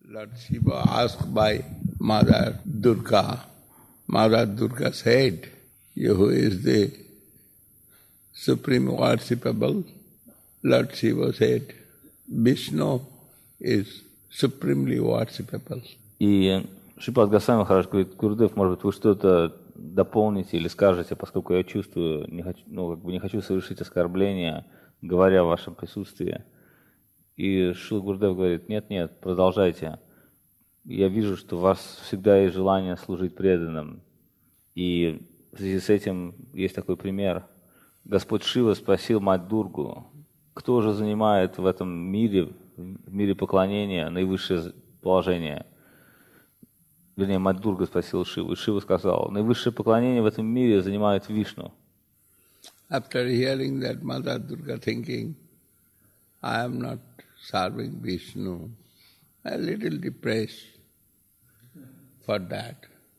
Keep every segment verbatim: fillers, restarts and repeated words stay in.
Lord Shiva asked by Mother Durga, Mother Durga said, who is the supreme worshipable? Lord Shiva said, Vishnu is supremely worshipable. И Шрипад Госвами Махарадж говорит: Гурудев, может быть, вы что-то дополните или скажете, поскольку я чувствую, не хочу, ну, как бы не хочу совершить оскорбление, говоря в вашем присутствии. И Шрила Гурудев говорит: нет, нет, продолжайте. Я вижу, что у вас всегда есть желание служить преданным. И в связи с этим есть такой пример. Господь Шива спросил мать Дургу, кто же занимает в этом мире, в мире поклонения, наивысшее положение. Вернее, мать Дурга спросила Шиву, и Шива сказал: наивысшее поклонение в этом мире занимает Вишну. After hearing that, Mother Durga thinking, I am not serving Vishnu, a little depressed for that.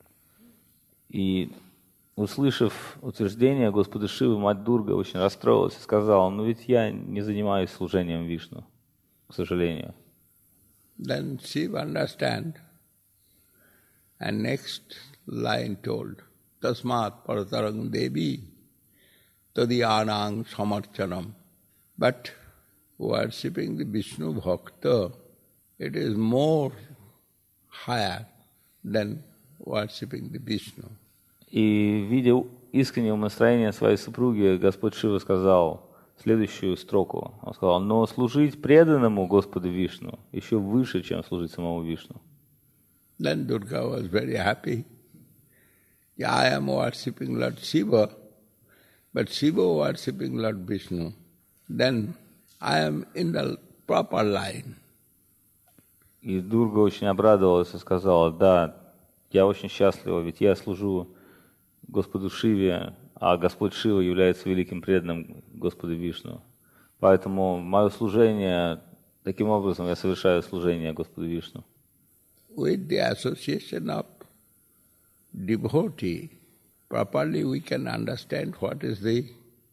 И, услышав утверждение Господа Шивы, мать Дурга очень расстроилась и сказала: ну ведь я не занимаюсь служением Вишну, к сожалению. Then Shiva understand, and next line told, Tasmat Paratarang Devi Tadiyanang Samarchanam. But worshipping the Vishnu Bhakta, it is more higher than worshipping the Vishnu. И, видя искреннее настроение своей супруги, Господь Шива сказал следующую строку. Он сказал: но служить преданному Господу Вишну еще выше, чем служить самому Вишну. Then Durga was very happy. Yeah, I am worshipping Lord Shiva, but Shiva worshipping Lord Vishnu. Then I am in the proper line. И Дурга очень обрадовалась и сказала: да, я очень счастлива, ведь я служу Господу Шиве, а Господь Шива является великим преданным Господу Вишну. Поэтому мое служение, таким образом я совершаю служение Господу Вишну. With the association of devotee, properly we can understand what is the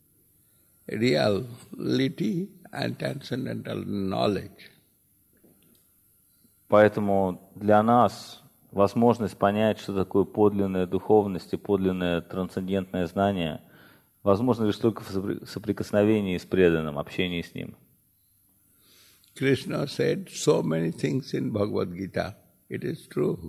reality and transcendental knowledge. Поэтому для нас возможность понять, что такое подлинная духовность и подлинное трансцендентное знание, возможно лишь только в соприкосновении с преданным, общении с ним. Krishna said so many things in Bhagavad Gita. It is true.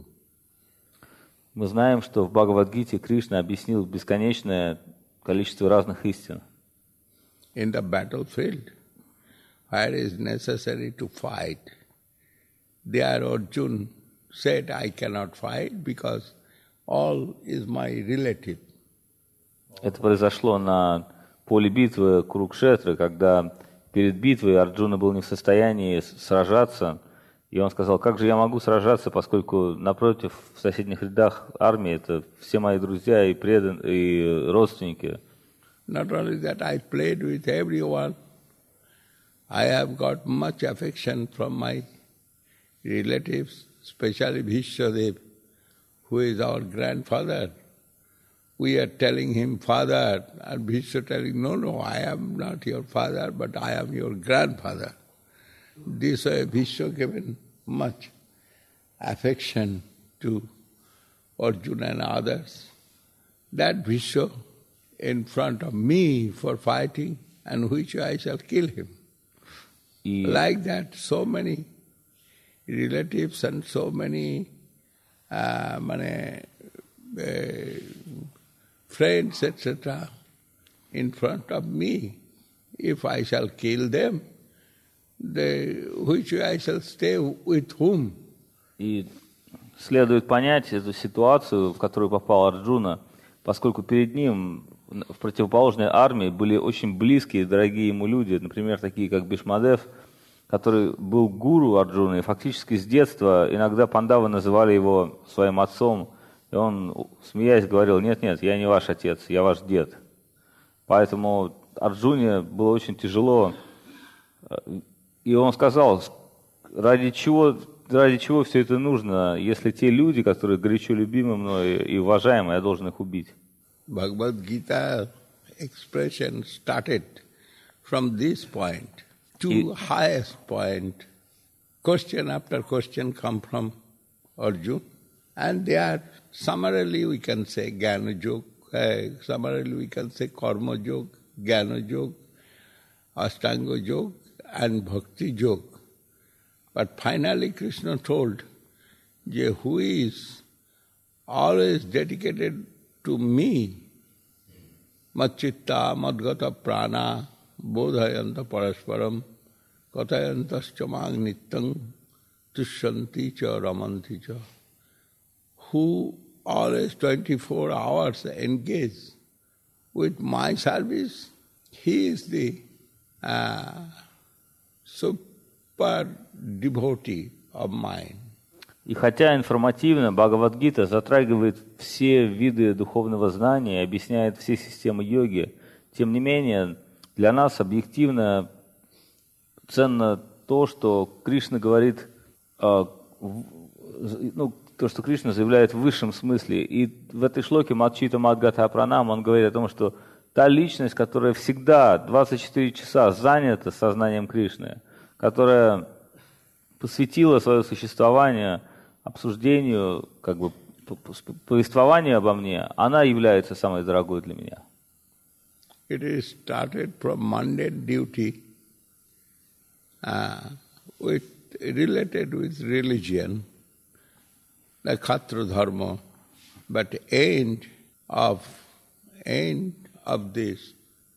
Мы знаем, что в Бхагавад-гите Кришна объяснил бесконечное количество разных истин. In the battlefield, where it is necessary to fight, there Arjuna said, I cannot fight because all is my relative. Это произошло на поле битвы Курукшетры, когда перед битвой Арджуна был не в состоянии сражаться, и он сказал: как же я могу сражаться, поскольку напротив, в соседних рядах армии, это все мои друзья и предан, и родственники. Not only that, I played with everyone. I have got much affection from my relatives, especially Bhishmadev, who is our grandfather. We are telling him father, and Bhishma telling, no, no, I am not your father, but I am your grandfather. This way Bhishma given much affection to Arjuna and others. That Bhishma in front of me for fighting, and which I shall kill him. И... Like that, so many relatives and so many uh, mane, uh, friends, et cetera, in front of me. If I shall kill them, they, which I shall stay with whom? И следует понять эту ситуацию, в которую попал Арджуна, поскольку перед ним в противоположной армии были очень близкие и дорогие ему люди, например, такие как Бишмадев, который был гуру Арджуны, и фактически с детства иногда пандавы называли его своим отцом, и он, смеясь, говорил: нет-нет, я не ваш отец, я ваш дед. Поэтому Арджуне было очень тяжело, и он сказал: ради чего, ради чего все это нужно, если те люди, которые горячо любимы мной и уважаемы, я должен их убить. Bhagavad Gita expression started from this point to И... highest point question after question come from Arjuna, and they are summarily we can say Jnana Yoga, uh, summarily we can say Karma Yoga, Jnana Yoga, Ashtanga Yoga and Bhakti Yoga. But finally Krishna told, who is always dedicated to me, Matchitta, Madgata Prana, Bodhayanta Parasparam, Katayantascha Magnitang, Tushyanti cha Ramanti cha, who always twenty-four hours engage with my service, he is the uh, super devotee of mine. И хотя информативно Бхагавад-гита затрагивает все виды духовного знания, объясняет все системы йоги, тем не менее для нас объективно ценно то, что Кришна говорит, ну, то, что Кришна заявляет в высшем смысле. И в этой шлоке Матчита Мадгата Пранам он говорит о том, что та личность, которая всегда двадцать четыре часа занята сознанием Кришны, которая посвятила свое существование обсуждению, как бы повествованию обо мне, она является самой дорогой для меня. It is started from mundane duty, uh, with related with religion, like Khatra Dharma, but end of end of this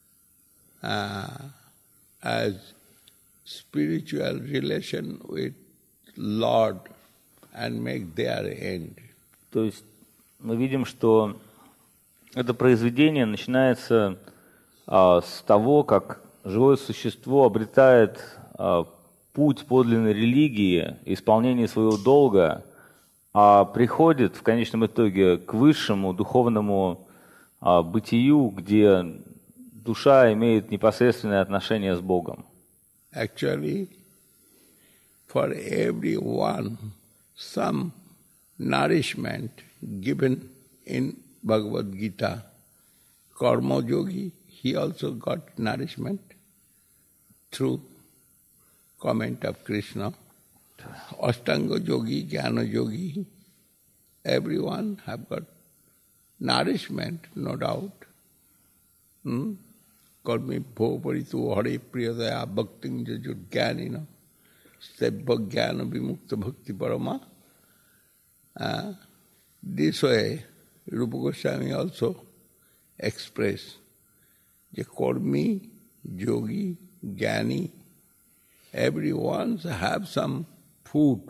uh, as spiritual relation with Lord and make their end. То есть мы видим, что это произведение начинается а, с того, как живое существо обретает а, путь подлинной религии, исполнение своего долга, а приходит в конечном итоге к высшему духовному а, бытию, где душа имеет непосредственное отношение с Богом. Actually, for everyone, some nourishment given in Bhagavad Gita. Karma Yogi, he also got nourishment through comment of Krishna. Ashtanga Yogi, Jnana Yogi, everyone have got nourishment, no doubt. Hmm? Karmi bho paritu hare priyadaya bhakting jajur jnanina sebbha jnana vimukta bhakti parama. Uh, this way, Rupa Goswami also expressed the Karmi, Yogi, Jnani, everyone have some food.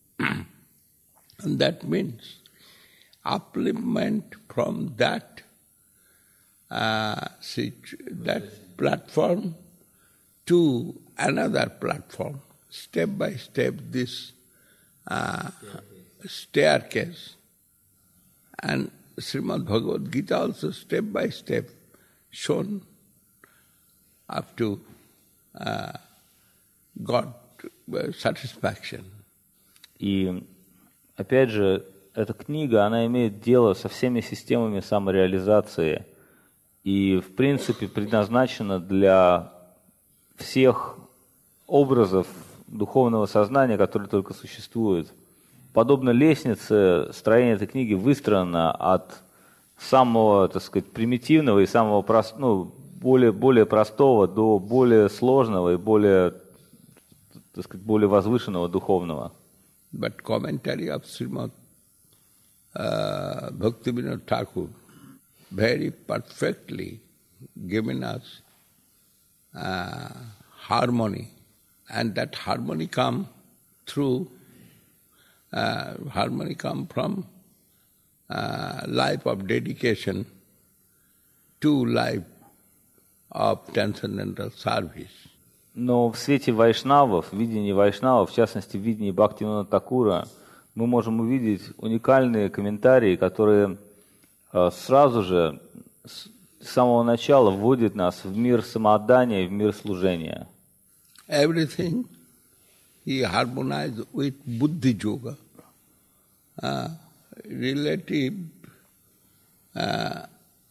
And that means upliftment from that uh, that platform to another platform. Step by step this uh, staircase. And Srimad Bhagavad Gita also step by step shown up to uh, God satisfaction. И опять же, эта книга, она имеет дело со всеми системами самореализации и, в принципе, предназначена для всех образов духовного сознания, которые только существуют. Подобно лестнице, строение этой книги выстроено от самого, так сказать, примитивного и самого прост, ну, более, более простого до более сложного и более, так сказать, более возвышенного духовного. But commentary of Srimad uh, Bhaktivinoda Thakur very perfectly given us uh, harmony, and that harmony come through uh, harmony come from uh, life of dedication to life of transcendental service. Но в свете вайшнавов, в видении вайшнавов, в частности в видении Бхактивинода Такура, мы можем увидеть уникальные комментарии, которые э, сразу же, с самого начала вводят нас в мир самоотдания и в мир служения. Everything he harmonized with Buddhi Yoga, uh, relative uh,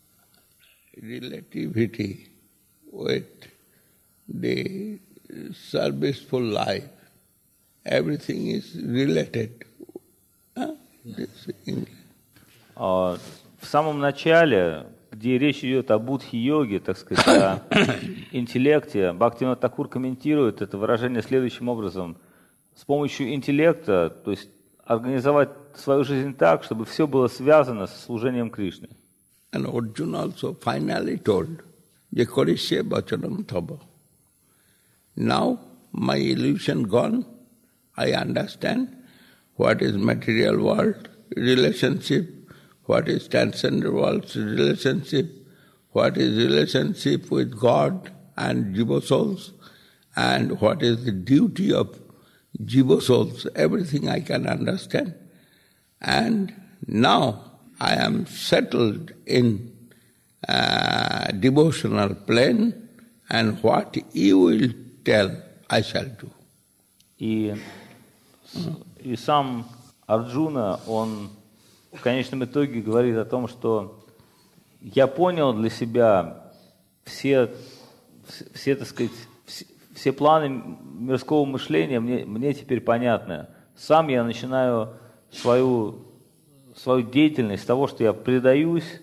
relativity with the serviceful life. everything is related. Huh? This English. В самом начале, где речь идет о будхи-йоге, так сказать, о интеллекте, Бхактивинода Такур комментирует это выражение следующим образом. С помощью интеллекта, то есть организовать свою жизнь так, чтобы все было связано со служением Кришне. And Arjuna also finally told, Je korishye bachanam tava. Now my illusion gone, I understand what is material world relationship, what is transcendental world's relationship, what is relationship with God and jiva souls, and what is the duty of jiva souls, everything I can understand. And now I am settled in uh, devotional plane, and what you will tell, I shall do. И, и сам Арджуна, он в конечном итоге говорит о том, что я понял для себя все, все, так сказать, все, все планы мирского мышления, мне, мне теперь понятны. Сам я начинаю свою, свою деятельность с того, что я предаюсь,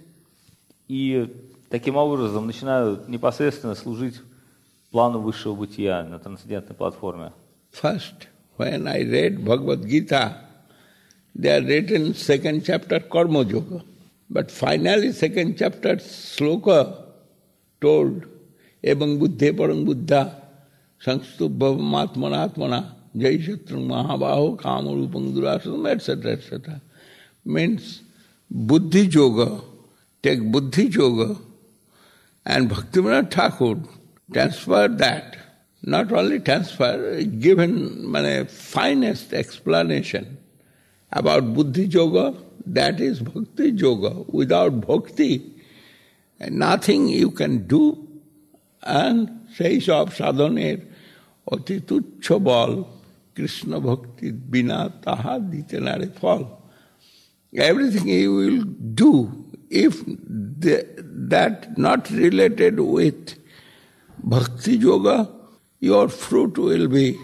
и таким образом начинаю непосредственно служить плану высшего бытия на трансцендентной платформе. First, when I read Bhagavad Gita, they are written second chapter Karma Yoga. But finally second chapter sloka told, Ebang buddhe parang buddha, sangstu bhavam atmana atmana, jai shatrung mahabaho kamarupang durasam, et cetera, et cetera. Means buddhi yoga, take buddhi yoga, and Bhaktivinoda Thakur transferred that. Not only transfer, given mane, finest explanation about buddhi yoga, that is bhakti yoga. Without bhakti, nothing you can do, and sei sab sadhaner oti tuchha bal Krishna bhakti bina taha dite nare phal. Everything you will do, if the, that not related with bhakti yoga, your fruit will be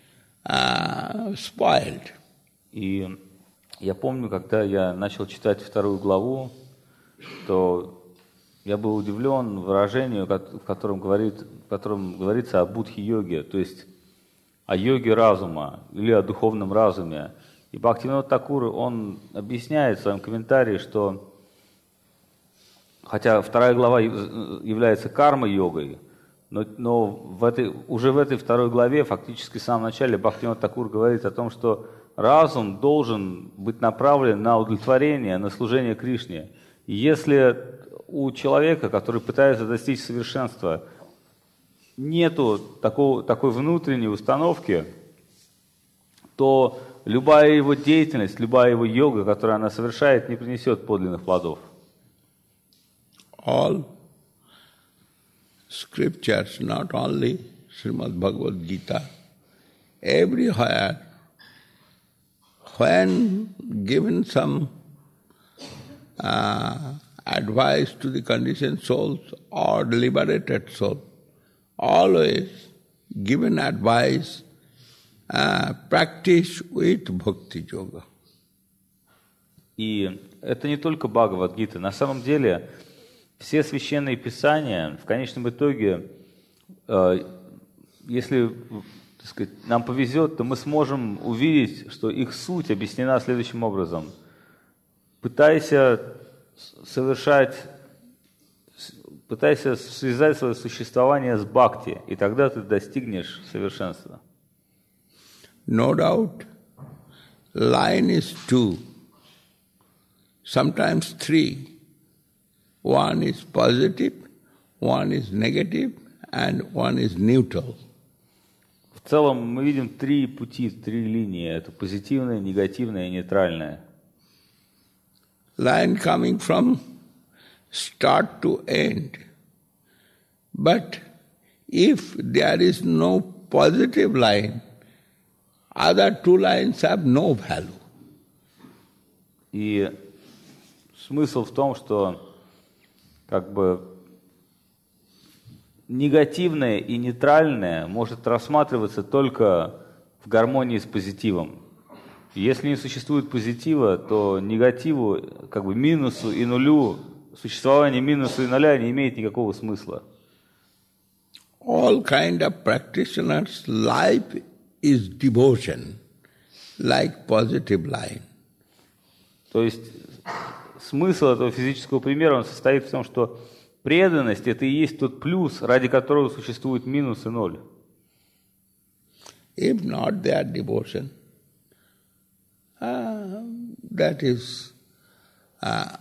uh, spoiled. И я помню, когда я начал читать вторую главу, то я был удивлен выражению, в котором, говорит, в котором говорится о будхи-йоге, то есть о йоге разума или о духовном разуме. И Бхактивинода Такур, он объясняет в своем комментарии, что хотя вторая глава является карма-йогой, но, но в этой, уже в этой второй главе, фактически в самом начале, Бхактивинода Такур говорит о том, что разум должен быть направлен на удовлетворение, на служение Кришне. И если у человека, который пытается достичь совершенства, нету такого, такой внутренней установки, то любая его деятельность, любая его йога, которую она совершает, не принесет подлинных плодов. All scriptures, not only Srimad Bhagavad Gita, everywhere, when given some uh, advice to the conditioned souls or liberated soul, always given advice, uh, practice with bhakti yoga. И это не только Бхагавад-гита. На самом деле, все священные писания, в конечном итоге, э, если, так сказать, нам повезет, то мы сможем увидеть, что их суть объяснена следующим образом. Пытайся совершать, пытайся связать свое существование с бхакти, и тогда ты достигнешь совершенства. No doubt, line is two, sometimes three. One is positive, one is negative, and one is neutral. В целом мы видим три пути, три линии. Это позитивное, негативное и нейтральное. Line coming from start to end. But if there is no positive line, other two lines have no value. И смысл в том, что как бы негативное и нейтральное может рассматриваться только в гармонии с позитивом. Если не существует позитива, то негативу, как бы минусу и нулю, существование минуса и нуля не имеет никакого смысла. All kind of practitioners' life is devotion, like positive line. То есть смысл этого физического примера он состоит в том, что преданность – это и есть тот плюс, ради которого существует минус и ноль. If not their devotion, uh, that is uh,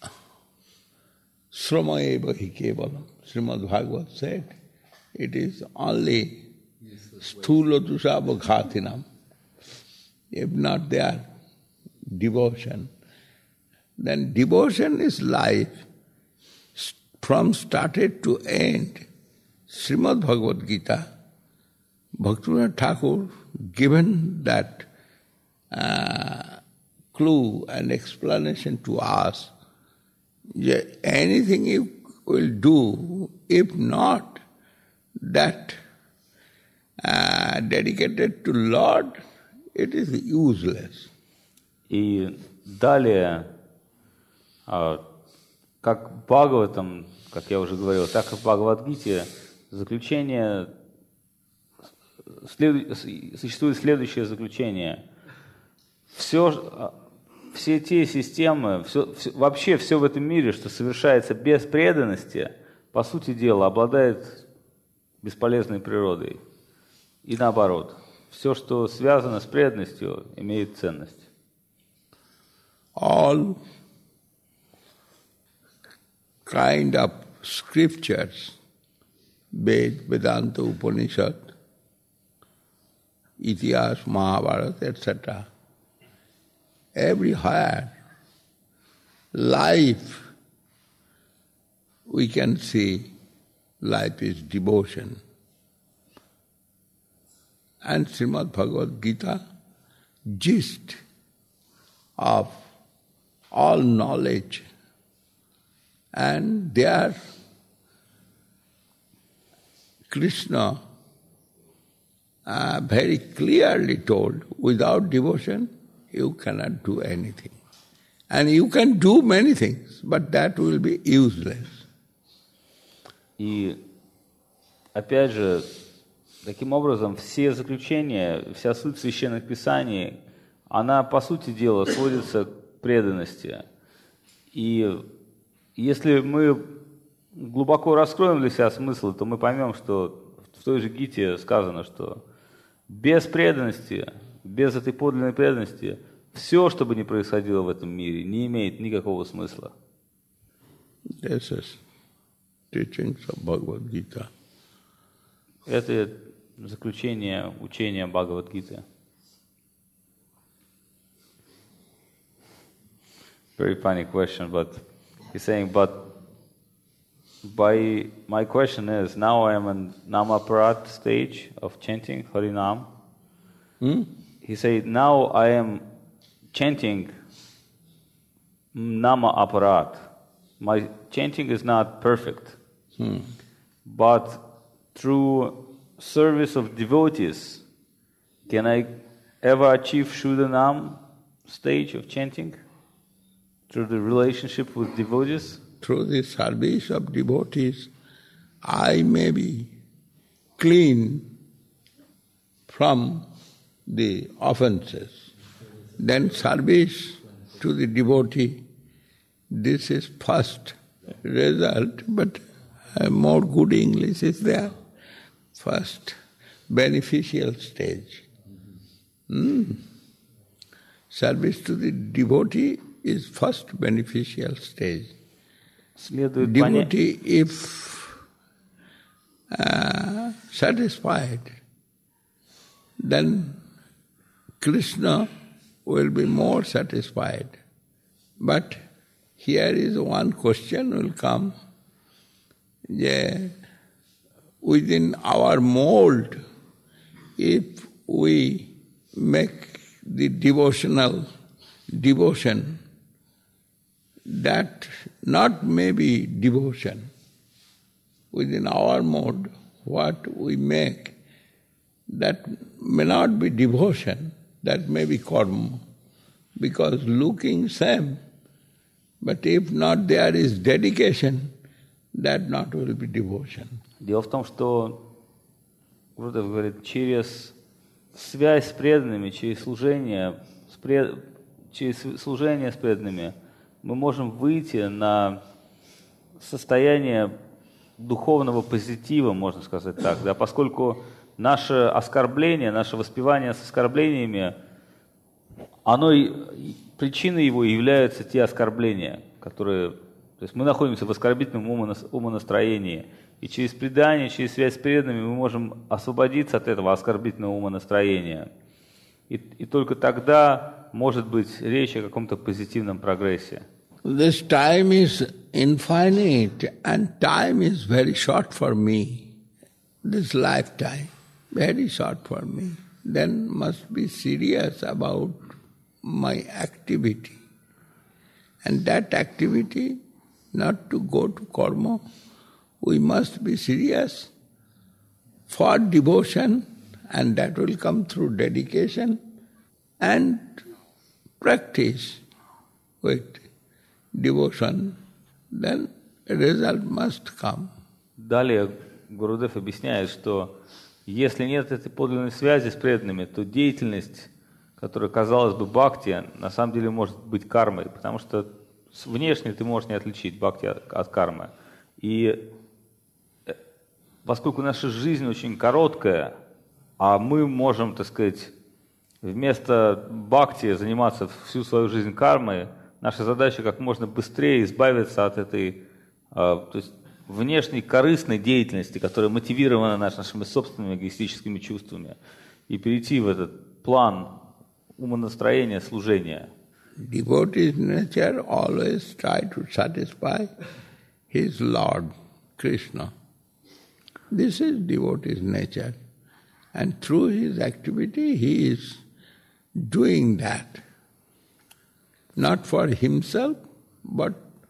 srama eva hi kevalam. Srimad Bhagavad said, it is only sthula dusava ghatinam. If not their devotion, then devotion is life from started to end. Srimad Bhagavad Gita, Bhaktivinoda Thakur given that uh, clue and explanation to us. That anything you will do, if not that uh, dedicated to Lord, it is useless. И далее, как в Бхагаватам, как я уже говорил, так и в Бхагавад-гите, заключение, след, существует следующее заключение. Все, все те системы, все, все, вообще все в этом мире, что совершается без преданности, по сути дела, обладает бесполезной природой. И наоборот, все, что связано с преданностью, имеет ценность. All kind of scriptures, Ved, Vedanta, Upanishad, Itihas, Mahabharata, et cetera. Everywhere, life, we can see life is devotion. And Srimad Bhagavad Gita, gist of all knowledge, and there Krishna uh, very clearly told, without devotion you cannot do anything. And you can do many things, but that will be useless. И опять же, таким образом, все заключения, вся суть священных писаний, она, по сути дела, сводится к преданности. И если мы глубоко раскроем для себя смысл, то мы поймем, что в той же Гите сказано, что без преданности, без этой подлинной преданности, все, что бы ни происходило в этом мире, не имеет никакого смысла. This is teachings of Bhagavad Gita. Это заключение учения Бхагавад-гиты. Very funny question, but he's saying, but by my question is, now I am in Namaparat stage of chanting Harinam. Hmm? He said, now I am chanting Nama Aparat. My chanting is not perfect, Hmm. but through service of devotees, can I ever achieve Shuddhanam stage of chanting? Through the relationship with devotees? Through the service of devotees, I may be clean from the offenses. Then service to the devotee, this is first result, but more good English is there. First beneficial stage. Hmm. Service to the devotee is first beneficial stage. Следует Devotee, if uh, satisfied, then Krishna will be more satisfied. But here is one question will come, yeah, within our mold, if we make the devotional devotion, that not maybe devotion. Within our mode, what we make, that may not be devotion, that may be karma, because looking same, but if not there is dedication, that not will be devotion. Дело в том, что Гурудев говорит, через связь с преданными, через служение с, пред... через служение с преданными мы можем выйти на состояние духовного позитива, можно сказать так, да, поскольку наше оскорбление, наше воспевание с оскорблениями, оно, причиной его являются те оскорбления, которые, то есть мы находимся в оскорбительном умонастроении, и через предание, через связь с преданными мы можем освободиться от этого оскорбительного умонастроения. И, и только тогда может быть речь о каком-то позитивном прогрессе. This time is infinite and time is very short for me. This lifetime, very short for me. Then must be serious about my activity. And that activity, not to go to karma, we must be serious for devotion, and that will come through dedication and practice with devotion, then a result must come. Далее Гурудев объясняет, что если нет этой подлинной связи с преданными, то деятельность, которая, казалось бы, бхакти, на самом деле может быть кармой, потому что внешне ты можешь не отличить бхакти от, от кармы. И поскольку наша жизнь очень короткая, а мы можем, так сказать, вместо бхакти заниматься всю свою жизнь кармой, наша задача как можно быстрее избавиться от этой, то есть внешней корыстной деятельности, которая мотивирована нашими собственными эгоистическими чувствами, и перейти в этот план умонастроения, служения. Devotee's nature always try to satisfy his Lord, Krishna. This is devotee's nature. And through his activity he is doing that. Not for himself, but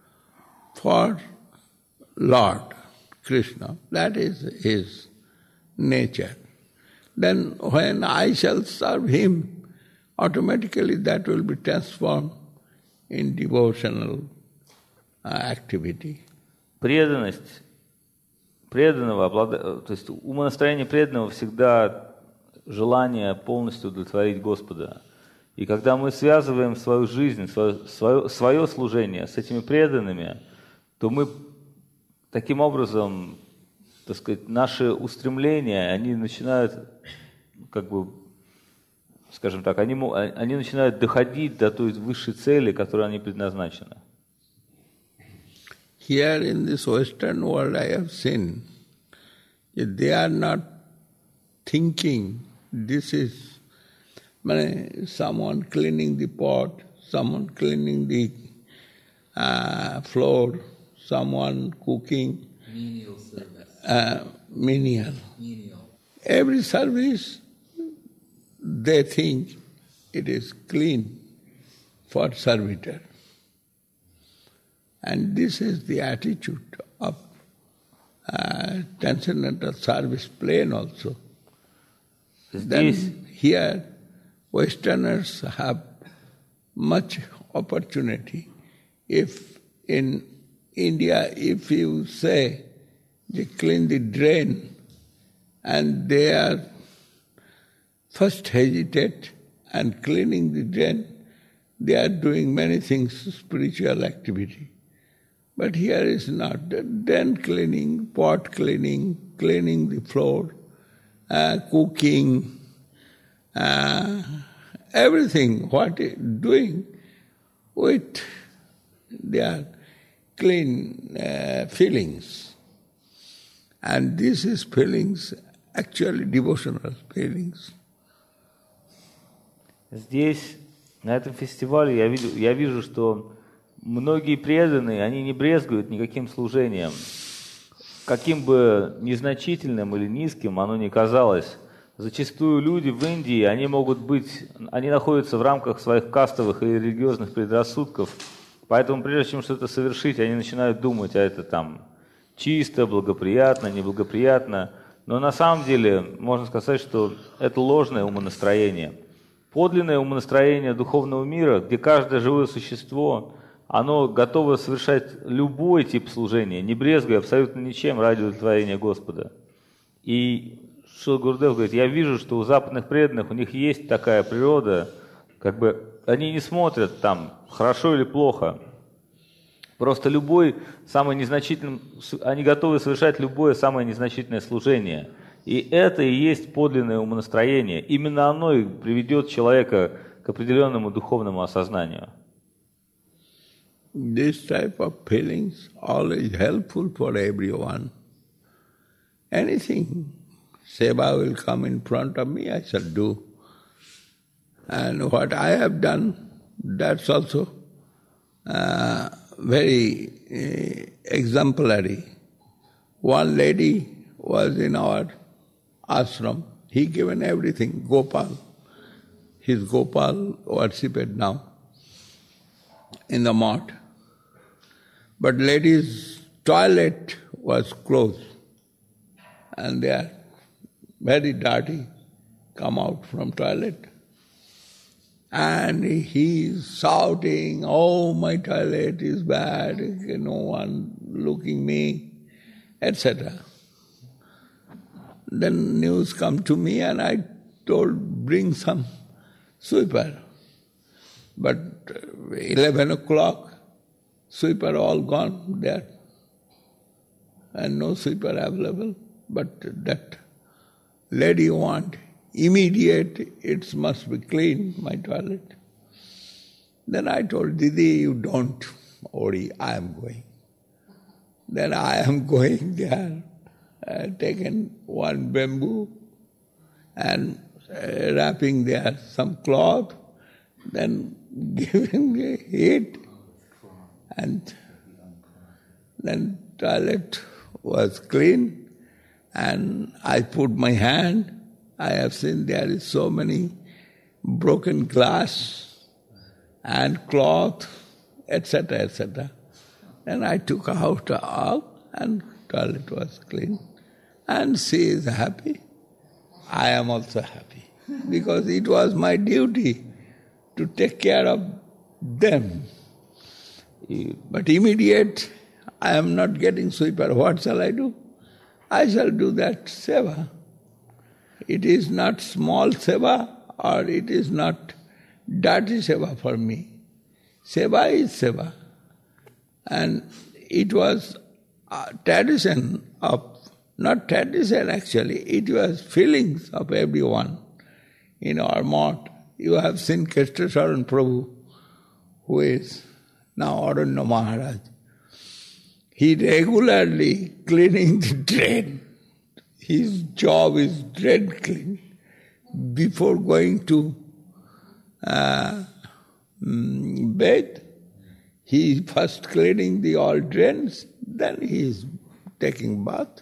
for Lord Krishna. That is his nature. Then when I shall serve him, automatically that will be transformed in devotional uh, activity. Преданность преданного, то есть умонастроение преданного всегда желание полностью удовлетворить Господа. И когда мы связываем свою жизнь, свое, свое, свое служение с этими преданными, то мы таким образом, так сказать, наши устремления, они начинают, как бы, скажем так, они, они начинают доходить до той высшей цели, которой они предназначены. Here in this Western world I have seen, they are not thinking this is someone cleaning the pot, someone cleaning the uh, floor, someone cooking. Menial service. Uh, menial. Menial. Every service, they think it is clean for servitor. And this is the attitude of uh, transcendental service plane also. Then here, Westerners have much opportunity. If in India, if you say they clean the drain, and they are first hesitate and cleaning the drain, they are doing many things, spiritual activity. But here is not. Drain cleaning, pot cleaning, cleaning the floor, uh, cooking, uh, everything, what is doing with their clean uh, feelings. And this is feelings, actually devotional feelings. Здесь, на этом фестивале, я вижу, я вижу, что многие преданные, они не брезгуют никаким служением. Каким бы незначительным или низким оно ни казалось, зачастую люди в Индии, они могут быть, они находятся в рамках своих кастовых и религиозных предрассудков, поэтому прежде чем что-то совершить, они начинают думать, а это там чисто, благоприятно, неблагоприятно. Но на самом деле можно сказать, что это ложное умонастроение. Подлинное умонастроение духовного мира, где каждое живое существо, оно готово совершать любой тип служения, не брезгуя абсолютно ничем ради удовлетворения Господа. И Шрила Гурудев говорит, я вижу, что у западных преданных, у них есть такая природа, как бы они не смотрят там, хорошо или плохо. Просто любой самый незначительный, они готовы совершать любое самое незначительное служение. И это и есть подлинное умонастроение. Именно оно и приведет человека к определенному духовному осознанию. This type of feelings always helpful for everyone. Anything, seva will come in front of me, I shall do. And what I have done, that's also uh, very uh, exemplary. One lady was in our ashram. He given everything, Gopal. His Gopal worshipped now in the mart. But lady's toilet was closed and they are very dirty, come out from toilet. And he is shouting, oh, my toilet is bad, no one looking me, et cetera. Then news come to me and I told, bring some sweeper. But eleven o'clock, sweeper all gone there. And no sweeper available. But that lady want immediate, it must be clean, my toilet. Then I told, Didi, you don't worry, I am going. Then I am going there. I had taken one bamboo and uh, wrapping there some cloth, then giving a heat, and then toilet was clean, and I put my hand. I have seen there is so many broken glass and cloth, et cetera, et cetera. Then I took out all, and toilet was clean. And she is happy. I am also happy. Because it was my duty to take care of them. But immediate, I am not getting sweeper. What shall I do? I shall do that seva. It is not small seva or it is not dirty seva for me. Seva is seva. And it was a tradition of, not tradition actually, it was feelings of everyone in our mart. You have seen Krishna Saran Prabhu, who is now Aranya Maharaj. He regularly cleaning the drain. His job is drain cleaning. Before going to uh, bed, he is first cleaning the all drains, then he is taking bath.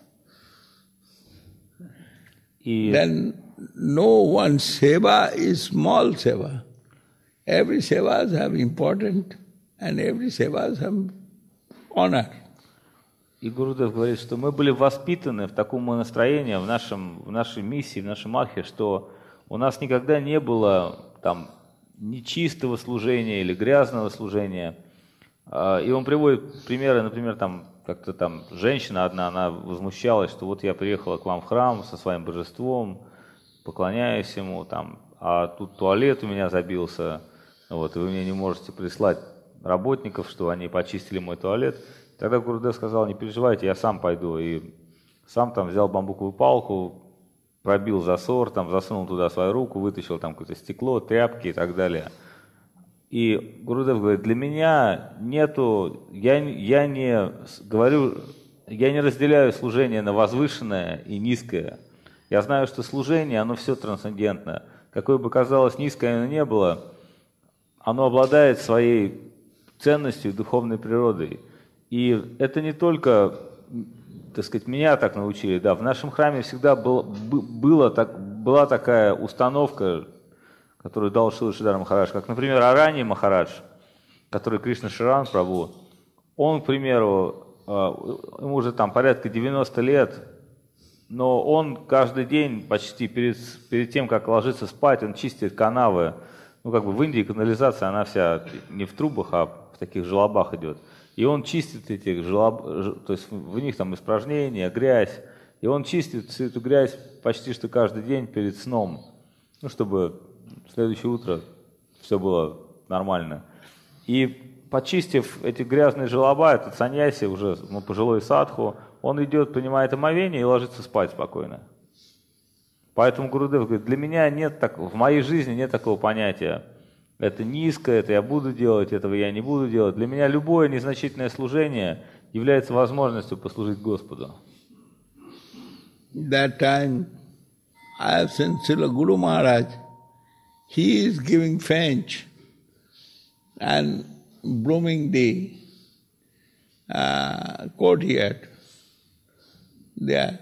И... Then no one seva is small seva. Every sevas have important and every sevas have honor. И Гурудев говорит, что мы были воспитаны в таком настроении, в, нашем, в нашей миссии, в нашем архе, что у нас никогда не было там нечистого служения или грязного служения. И он приводит примеры, например, там как-то там женщина одна, она возмущалась, что вот я приехала к вам в храм со своим божеством, поклоняюсь ему, там, а тут туалет у меня забился, вот, и вы мне не можете прислать работников, что они почистили мой туалет. Тогда Гурудев сказал, не переживайте, я сам пойду. И сам там взял бамбуковую палку, пробил засор, там засунул туда свою руку, вытащил там какое-то стекло, тряпки и так далее. И Гурудев говорит, для меня нету, я, я не говорю, я не разделяю служение на возвышенное и низкое. Я знаю, что служение, оно все трансцендентно. Какое бы казалось низкое оно не было, оно обладает своей ценностью и духовной природой. И это не только, так сказать, меня так научили, да, в нашем храме всегда был, было так, была такая установка, которую дал Шрила Шридхар Махарадж, как, например, Арани Махарадж, который Кришна Шаран Прабху, он, к примеру, ему уже там порядка девяносто лет, но он каждый день, почти перед, перед тем, как ложиться спать, он чистит канавы. Ну, как бы в Индии канализация, она вся не в трубах, а в таких желобах идет. И он чистит эти желоб, то есть в них там испражнения, грязь. И он чистит всю эту грязь почти что каждый день перед сном, ну, чтобы в следующее утро все было нормально. И почистив эти грязные желоба, этот саньяси, уже ну, пожилой садху, он идет, принимает омовение и ложится спать спокойно. Поэтому Гурудев говорит, для меня нет так, в моей жизни нет такого понятия. Это низко, это я буду делать, этого я не буду делать. Для меня любое незначительное служение является возможностью послужить Господу. That time I have seen Srila Guru Maharaj. He is giving fench and blooming the uh, courtyard there.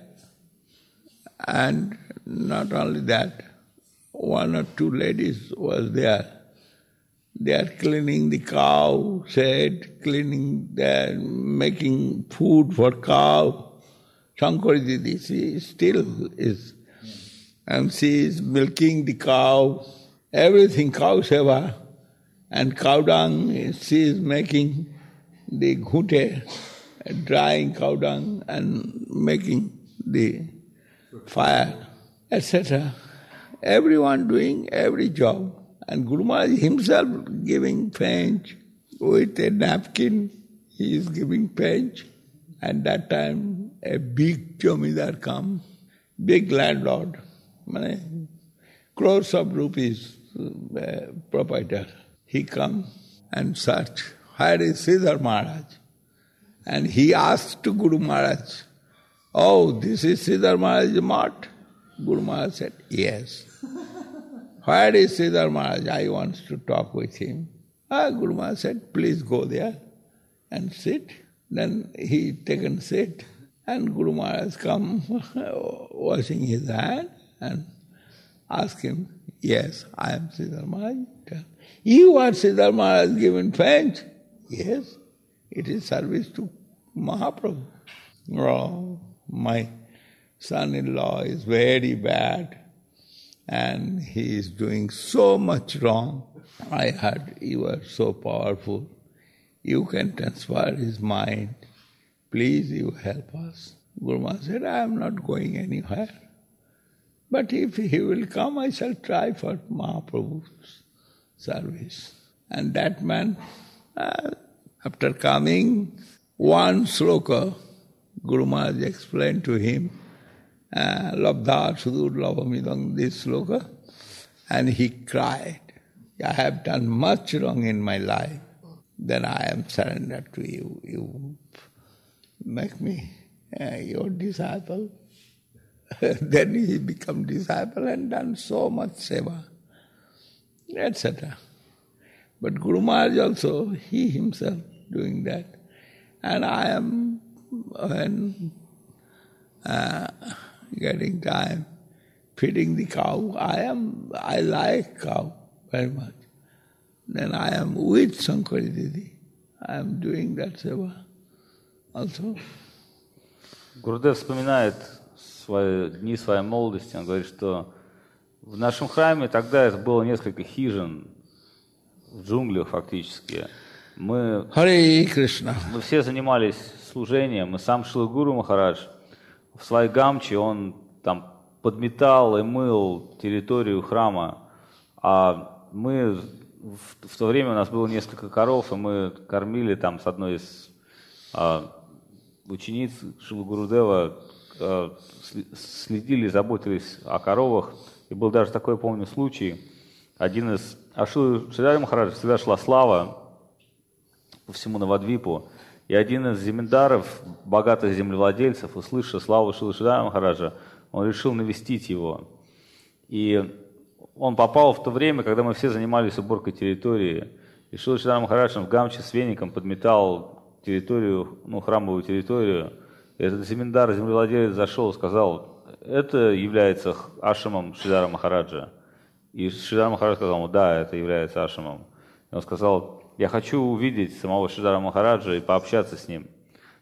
And not only that, one or two ladies was there. They are cleaning the cow shed, cleaning, they are making food for cow. Shankari Didi, she still is. And she is milking the cow, everything cow seva. And cow dung, she is making the ghute, drying cow dung and making the fire, et cetera. Everyone doing every job. And Guru Maharaj himself giving fench with a napkin, he is giving fench. At that time, a big Jamidar come, big landlord, mane, crores of rupees uh, proprietor. He come and search, where is Sridhar Maharaj? And he asked to Guru Maharaj, oh, this is Sridhar Maharaj's mart? Guru Maharaj said, yes. Where is Sridhar Maharaj? I want to talk with him. Ah, Guru Maharaj said, please go there and sit. Then he taken sit, and Guru Maharaj come washing his hand and ask him, yes, I am Sridhar Maharaj. You are Sridhar Maharaj given fench? Yes, it is service to Mahaprabhu. Oh, my son-in-law is very bad and he is doing so much wrong. I heard you are so powerful. You can transfer his mind. Please, you help us. Guru Maharaj said, I am not going anywhere. But if he will come, I shall try for Mahaprabhu's service. And that man, uh, after coming, one sloka, Guru Maharaj explained to him, uh, Labdha Sudur Labhamidang, this sloka, and he cried, I have done much wrong in my life. Then I am surrendered to you. You make me uh, your disciple. Then he become disciple and done so much seva, et cetera. But Guru Maharaj also, he himself doing that. And I am, when uh, getting time, feeding the cow, I am, I like cow very much. Then I am with Shankari Didi. I am doing that seva also. Гурудев вспоминает свои дни своей молодости. Он говорит, что в нашем храме тогда это было несколько хижин в джунглях фактически. Мы, Харе Кришна. мы все занимались служением. И сам Шрила Гуру Махарадж в своей гамче, он там подметал и мыл территорию храма. А мы, в, в то время у нас было несколько коров, и мы кормили там с одной из а, учениц Шрилы Гурудева, а, следили, заботились о коровах. И был даже такой, помню, случай. Один из... А Шрилы Шридари Махараджа всегда шла слава по всему Навадвипу. И один из земендаров, богатых землевладельцев, услышав славу Шрилы Шридари Махараджа, он решил навестить его. И он попал в то время, когда мы все занимались уборкой территории. И Шрила Шридари Махарадж в гамче с веником подметал территорию, ну, храмовую территорию. И этот земендар, землевладелец, зашел и сказал, это является ашрамом Шридара Махараджа. И Шридар Махарадж сказал ему, да, это является ашрамом. И он сказал, я хочу увидеть самого Шридара Махараджа и пообщаться с ним.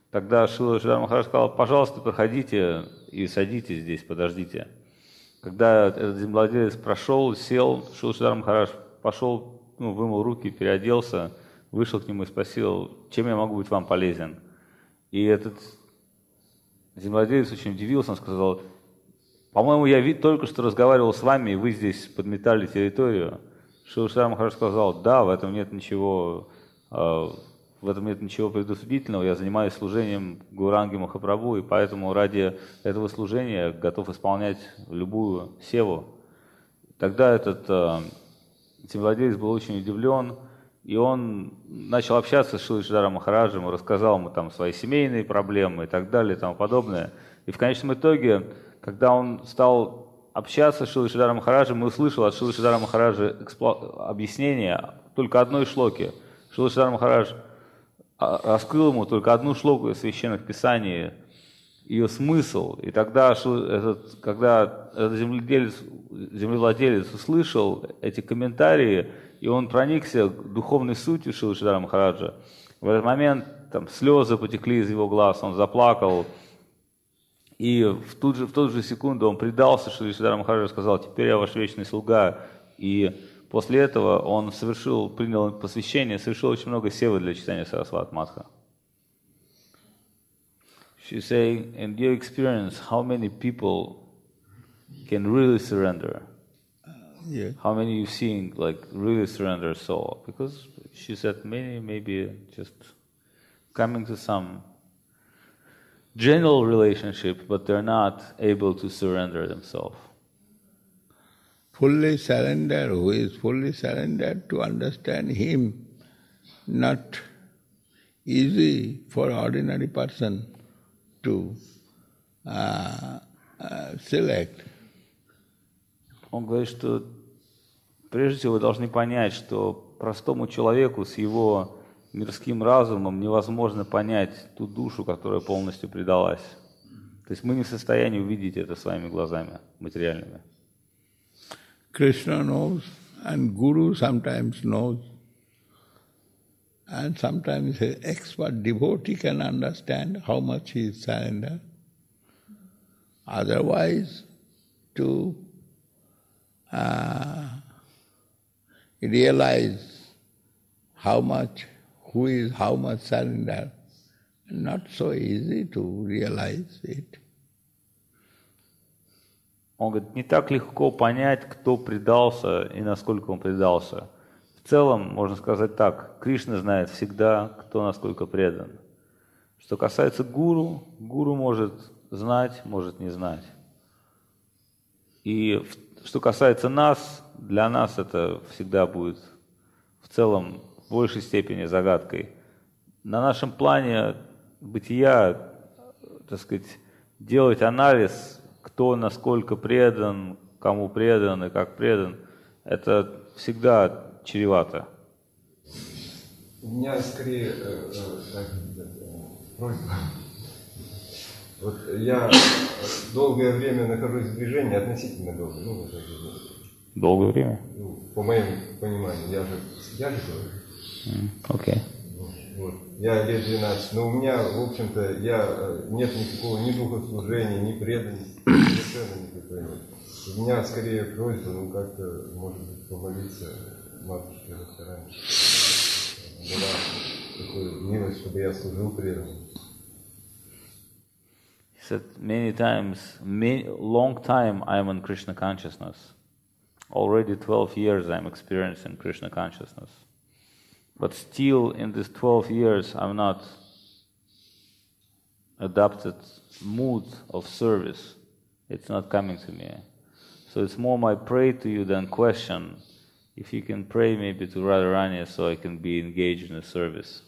Тогда Шрила Шридар Махарадж сказал: пожалуйста, проходите и садитесь здесь, подождите. Когда этот землевладелец прошел, сел, Шрила Шридар Махарадж пошел, ну, вымыл руки, переоделся, вышел к нему и спросил: чем я могу быть вам полезен? И этот землевладелец очень удивился, он сказал: по-моему, я вид только что разговаривал с вами, и вы здесь подметали территорию. Шрила Шридар Махарадж сказал: да, в этом нет ничего, э, в этом нет ничего предусудительного, я занимаюсь служением Гауранги Махапрабху, и поэтому ради этого служения готов исполнять любую севу. Тогда этот э, землевладелец был очень удивлен, и он начал общаться с Шрилой Шридаром Махараджем, рассказал ему там свои семейные проблемы и так далее, и тому подобное. И в конечном итоге, когда он стал общаться с Шрилой Шридаром Махараджем, и услышал от Шрилы Шридара Махараджа экспло... объяснение только одной шлоки. Шрила Шридар Махарадж раскрыл ему только одну шлоку из священных писаний, ее смысл. И тогда, этот, когда этот землевладелец, землевладелец услышал эти комментарии, и он проникся духовной сутью Шрилы Шридара Махараджа, в этот момент там слезы потекли из его глаз, он заплакал. И в ту же, в ту же секунду он предался Шриле Шридару Махараджу и сказал: теперь я ваш вечный слуга. И после этого он совершил, принял посвящение, совершил очень много севы для читания Сарасват Матха. She say, in your experience, how many people can really surrender? Uh, yeah. How many you've seen like really surrender soul? Because she said many maybe just coming to some general relationship, but they're not able to surrender themselves. Fully surrender, who is fully surrendered, to understand him, not easy for ordinary person to uh, uh, select. Он говорит, что прежде всего вы должны понять, что простому человеку с его мирским разумом невозможно понять ту душу, которая полностью предалась. То есть мы не в состоянии увидеть это своими глазами материальными. Krishna knows, and Guru sometimes knows, and sometimes an expert devotee can understand how much he is surrendered. Otherwise, to uh, realize how much, who is how much surrender, not so easy to realize it. Он говорит, не так легко понять, кто предался и насколько он предался. В целом, можно сказать так, Кришна знает всегда, кто насколько предан. Что касается гуру, гуру может знать, может не знать. И что касается нас, для нас это всегда будет в целом в большей степени загадкой. На нашем плане бытия, так сказать, делать анализ, кто насколько предан, кому предан и как предан, это всегда чревато. У меня скорее э, э, э, просьба. Вот я долгое время нахожусь в движении, относительно долго, ну, вот, Долгое время? ну, по моему пониманию, я же, я же говорю. Окей. Okay. Вот. Я лет двенадцать, но у меня, в общем-то, я, нет никакого ни духослужения, ни преданности, совершенно никакой нет. У меня скорее просьба, ну как-то, может быть, помолиться матушке раньше. Была такая милость, чтобы я служил преданно. He said many times, many, long time I'm in Krishna consciousness. Already twelve years I'm experiencing Krishna consciousness. But still, in these twelve years, I'm not adopted mood of service. It's not coming to me. So it's more my pray to you than question. If you can pray maybe to Radharani so I can be engaged in the service.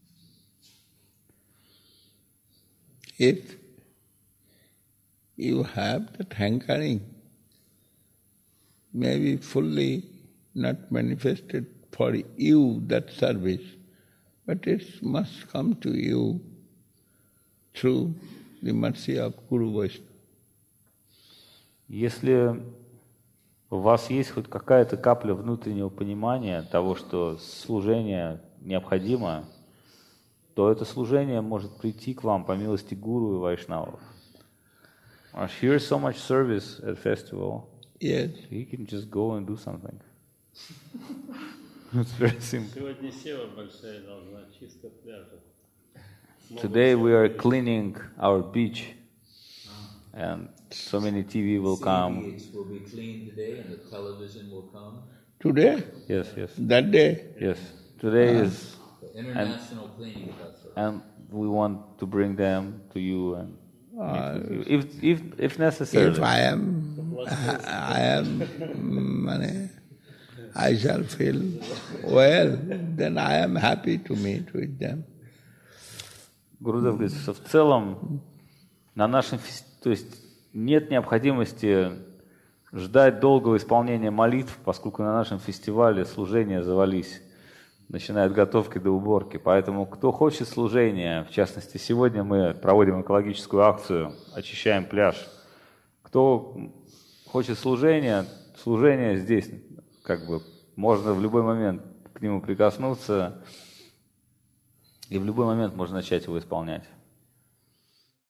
If you have that hankering, maybe fully not manifested for you, that service, but it must come to you through the mercy of Guru Vaishnava. Если у вас есть хоть какая-то капля внутреннего понимания того, что служение необходимо, то это служение может прийти к вам по милости гуру и вайшнавов. Here's so much service at festival. Yes. He can just go and do something. It's very simple. Сегодня сева большая должна чисто пляжа. Today we are cleaning our beach, and so many T V will come. Beach will be cleaned today, and the television will come. Today? Yes, yes, That day? yes. Today is, The International Cleaning Festival. and we want to bring them to you and Uh, if if if necessary. if I am, I am, mm, I shall feel well, then I am happy to meet with them. Гурудев говорит, что в целом на нашем, фес- то есть нет необходимости ждать долгого исполнения молитв, поскольку на нашем фестивале служения завались, начиная от готовки до уборки. Поэтому кто хочет служения, в частности, сегодня мы проводим экологическую акцию, очищаем пляж. Кто хочет служения, служение здесь, как бы, можно в любой момент к нему прикоснуться, и в любой момент можно начать его исполнять.